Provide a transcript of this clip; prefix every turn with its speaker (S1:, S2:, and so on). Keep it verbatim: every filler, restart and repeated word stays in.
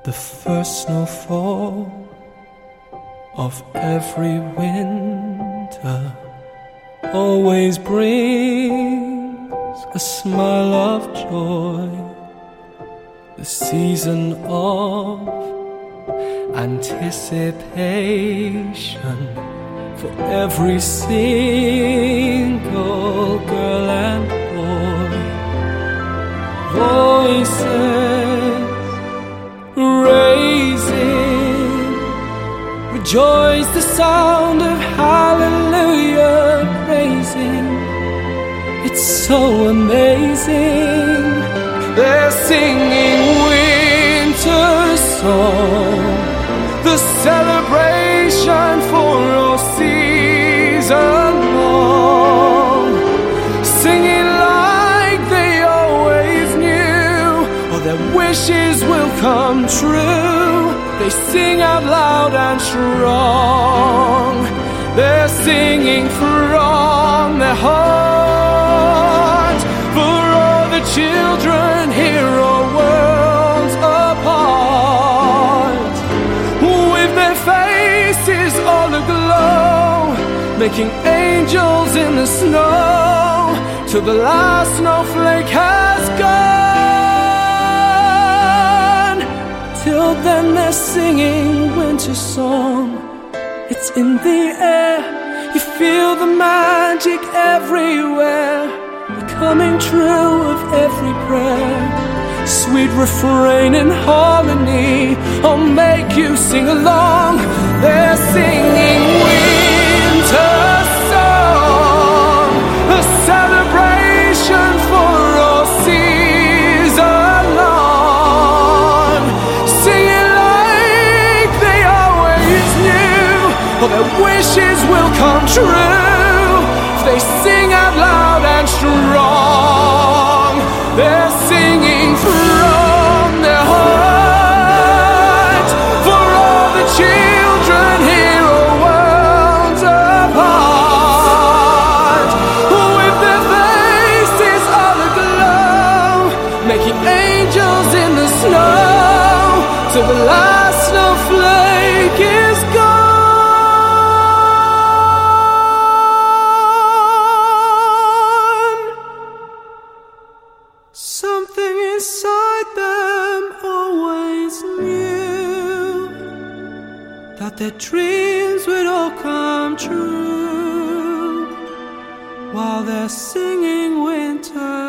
S1: The first snowfall of every winter always brings a smile of joy. The season of anticipation for every single girl and boy. Voices raising, rejoice, the sound of hallelujah praising. It's so amazing. They're singing winter song, the celebration for all season long, singing like they always knew, all their wishes will come true. They sing out loud and strong. They're singing from their heart for all the children here are worlds apart, with their faces all aglow, making angels in the snow till the last snowflake has gone. Till then they're singing winter song. It's in the air, you feel the magic everywhere, the coming true of every prayer. Sweet refrain in harmony, I'll make you sing along. They're singing winter song, a celebration for all season long, singing like they always knew, all their wishes will come true if they sing out loud and strong. They're singing from their heart for all the children here are worlds apart, with their faces all aglow, making angels in the snow till the last snowflake is gone. Something inside them always knew that their dreams would all come true while they're singing winter